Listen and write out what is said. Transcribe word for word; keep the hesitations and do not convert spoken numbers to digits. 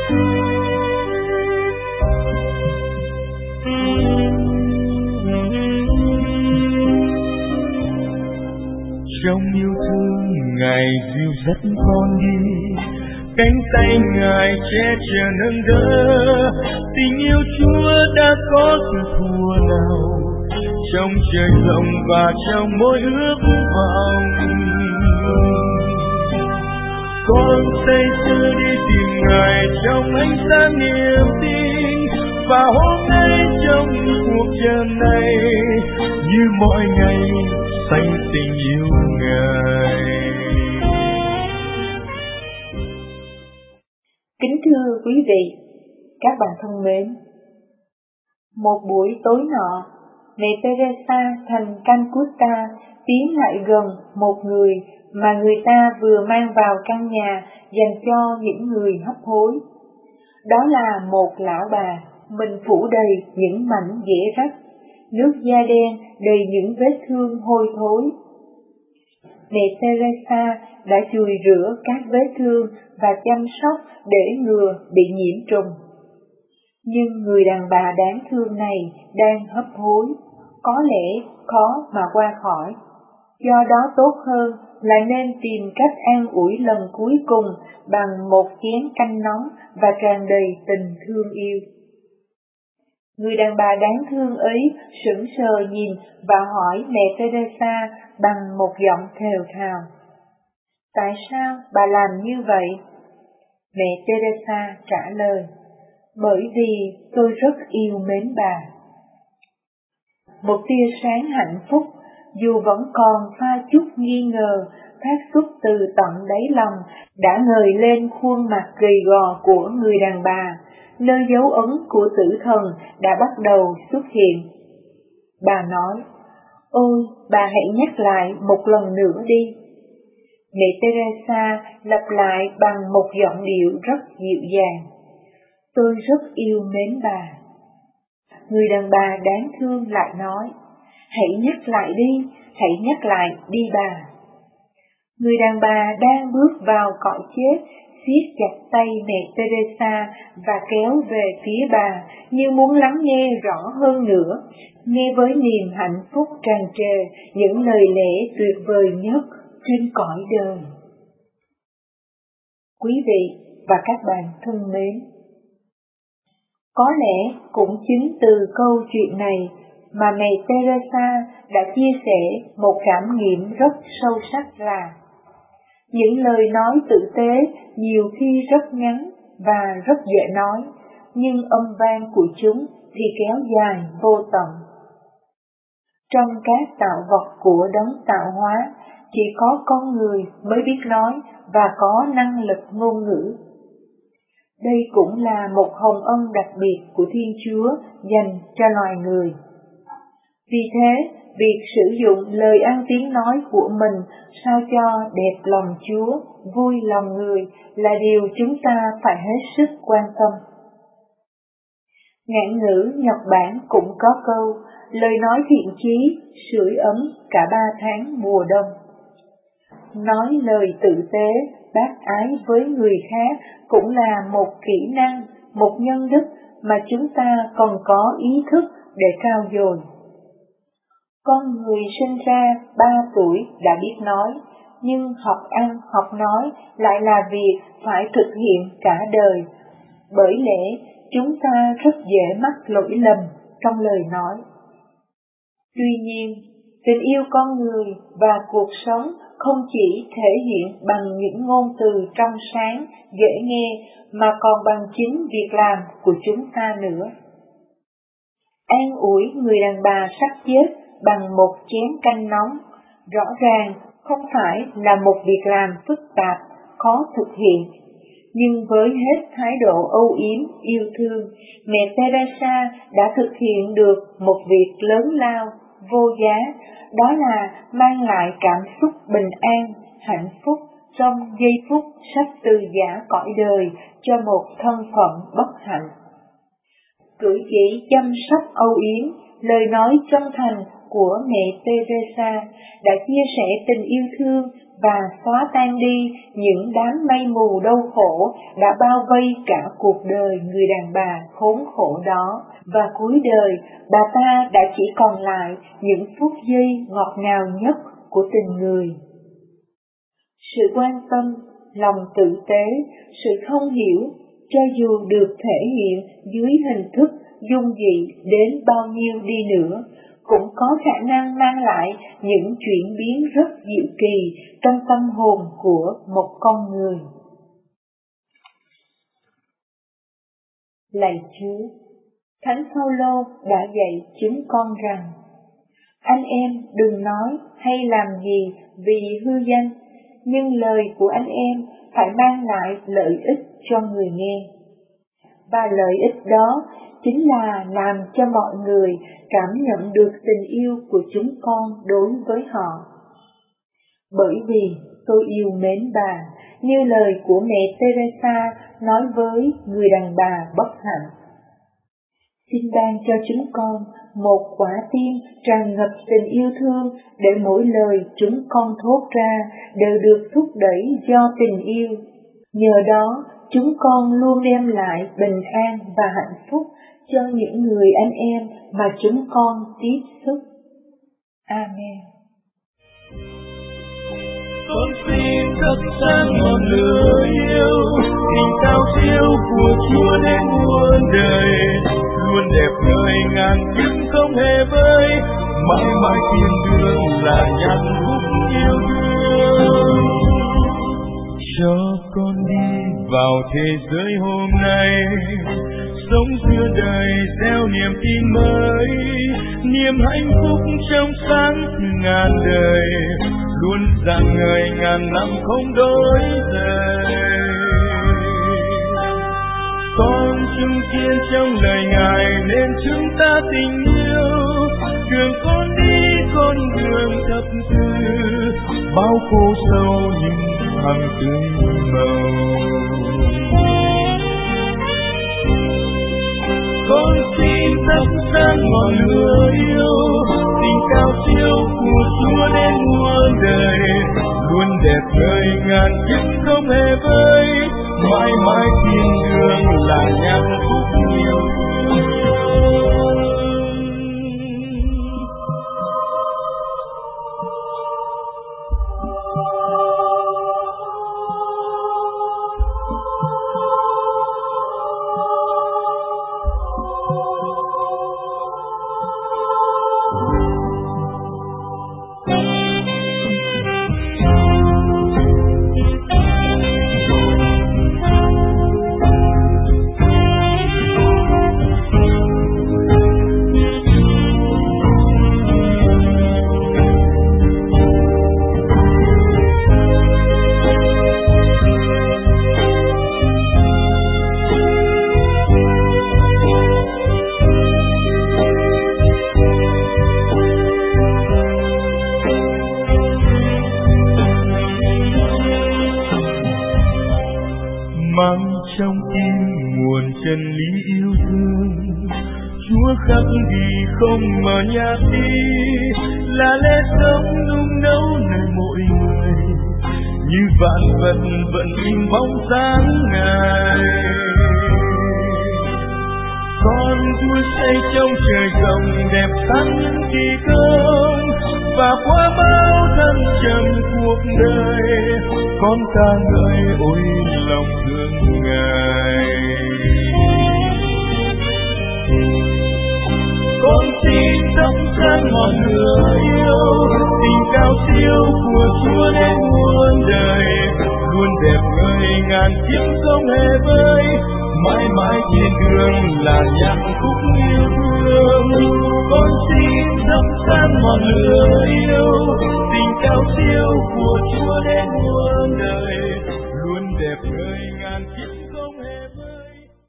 Trong yêu thương Ngài dìu dắt con đi, cánh tay Ngài che chở nâng đỡ. Tình yêu Chúa đã có từ thuở nào, trong trời rộng và trong mỗi ước vọng. Con say sưa đi tìm Ngài trong ánh sáng niềm tin, và hôm nay trong cuộc chờ này, như mọi ngày say tình yêu Ngài. Kính thưa quý vị, các bạn thân mến, một buổi tối nọ, mẹ Teresa thành Calcutta tiến lại gần một người mà người ta vừa mang vào căn nhà dành cho những người hấp hối. Đó là một lão bà, mình phủ đầy những mảnh dẻ rách, nước da đen đầy những vết thương hôi thối. Mẹ Teresa đã chùi rửa các vết thương và chăm sóc để ngừa bị nhiễm trùng. Nhưng người đàn bà đáng thương này đang hấp hối, có lẽ khó mà qua khỏi. Do đó tốt hơn là nên tìm cách an ủi lần cuối cùng bằng một chén canh nóng và tràn đầy tình thương yêu. Người đàn bà đáng thương ấy sững sờ nhìn và hỏi mẹ Teresa bằng một giọng thều thào: "Tại sao bà làm như vậy?" Mẹ Teresa trả lời: "Bởi vì tôi rất yêu mến bà." Một tia sáng hạnh phúc, dù vẫn còn pha chút nghi ngờ, phát xuất từ tận đáy lòng, đã ngời lên khuôn mặt gầy gò của người đàn bà, nơi dấu ấn của tử thần đã bắt đầu xuất hiện. Bà nói: "Ôi, bà hãy nhắc lại một lần nữa đi." Mẹ Teresa lặp lại bằng một giọng điệu rất dịu dàng: "Tôi rất yêu mến bà." Người đàn bà đáng thương lại nói: "Hãy nhắc lại đi, hãy nhắc lại đi bà." Người đàn bà đang bước vào cõi chết, siết chặt tay mẹ Teresa và kéo về phía bà như muốn lắng nghe rõ hơn nữa, nghe với niềm hạnh phúc tràn trề những lời lẽ tuyệt vời nhất trên cõi đời. Quý vị và các bạn thân mến, có lẽ cũng chính từ câu chuyện này mà mẹ Teresa đã chia sẻ một cảm nghiệm rất sâu sắc là những lời nói tử tế nhiều khi rất ngắn và rất dễ nói, nhưng âm vang của chúng thì kéo dài vô tận. Trong các tạo vật của đấng tạo hóa, chỉ có con người mới biết nói và có năng lực ngôn ngữ. Đây cũng là một hồng ân đặc biệt của Thiên Chúa dành cho loài người. Vì thế, việc sử dụng lời ăn tiếng nói của mình sao cho đẹp lòng Chúa, vui lòng người là điều chúng ta phải hết sức quan tâm. Ngạn ngữ Nhật Bản cũng có câu: lời nói thiện chí, sưởi ấm cả ba tháng mùa đông. Nói lời tử tế, bác ái với người khác cũng là một kỹ năng, một nhân đức mà chúng ta còn có ý thức để trau dồi. Con người sinh ra ba tuổi đã biết nói, nhưng học ăn học nói lại là việc phải thực hiện cả đời. Bởi lẽ chúng ta rất dễ mắc lỗi lầm trong lời nói. Tuy nhiên, tình yêu con người và cuộc sống không chỉ thể hiện bằng những ngôn từ trong sáng, dễ nghe, mà còn bằng chính việc làm của chúng ta nữa. An ủi người đàn bà sắp chết bằng một chén canh nóng, rõ ràng không phải là một việc làm phức tạp, khó thực hiện. Nhưng với hết thái độ âu yếm, yêu thương, mẹ Teresa đã thực hiện được một việc lớn lao, vô giá, đó là mang lại cảm xúc bình an, hạnh phúc trong giây phút sắp từ giã cõi đời cho một thân phận bất hạnh. Cử chỉ chăm sóc âu yếm, lời nói chân thành của mẹ Teresa đã chia sẻ tình yêu thương và xóa tan đi những đám mây mù đau khổ đã bao vây cả cuộc đời người đàn bà khốn khổ đó, và cuối đời bà ta đã chỉ còn lại những phút giây ngọt ngào nhất của tình người. Sự quan tâm, lòng tử tế, sự thông hiểu, cho dù được thể hiện dưới hình thức dung dị đến bao nhiêu đi nữa, cũng có khả năng mang lại những chuyển biến rất diệu kỳ trong tâm hồn của một con người. Lạy Chúa, Thánh Phaolô đã dạy chúng con rằng: anh em đừng nói hay làm gì vì hư danh, nhưng lời của anh em phải mang lại lợi ích cho người nghe. Và lợi ích đó chính là làm cho mọi người cảm nhận được tình yêu của chúng con đối với họ. Bởi vì tôi yêu mến bà, như lời của mẹ Teresa nói với người đàn bà bất hạnh. Xin ban cho chúng con một quả tim tràn ngập tình yêu thương, để mỗi lời chúng con thốt ra đều được thúc đẩy do tình yêu. Nhờ đó, chúng con luôn đem lại bình an và hạnh phúc cho những người anh em mà chúng con tiếp xúc. Amen. Con xin thắp sáng ngọn lửa yêu, tình cao siêu của Chúa đến muôn đời, luôn đẹp ngời ngàn kiếp không hề vơi, mãi mãi thiên đường là nhạc khúc yêu thương. Cho con đi vào thế giới hôm nay, sống giữa đời gieo niềm tin mới, niềm hạnh phúc trong sáng ngàn đời, luôn rạng ngời ngàn năm không đổi rời. Con chứng kiến trong lời Ngài nên chúng ta tình yêu, đường con đi con đường thập tự, bao khổ sâu nhưng hằng tươi màu. Con xin thắp sáng ngọn lửa yêu, tình cao siêu của Chúa đến muôn đời, luôn đẹp ngời ngàn kiếp không hề vơi, mãi mãi thiên đường là nhạc khúc yêu thương. Mang trong tim nguồn chân lý yêu thương, Chúa khắc ghi không mờ nhạt đi, là lẽ sống nung nấu nơi mỗi người, như vạn vật vẫn in bóng dáng Ngài. Con vui say trong trời rộng đẹp sáng những kỳ công, và qua bao thăng trầm cuộc đời, con ca ngợi ôi lòng thương Ngài. Con xin thắp sáng ngọn lửa yêu, tình cao siêu của Chúa đến muôn đời, luôn đẹp ngời ngàn kiếp không hề vơi, mãi mãi thiên đường là nhạc khúc yêu thương. Con xin thắp sáng ngọn lửa yêu, tình cao siêu của Chúa đến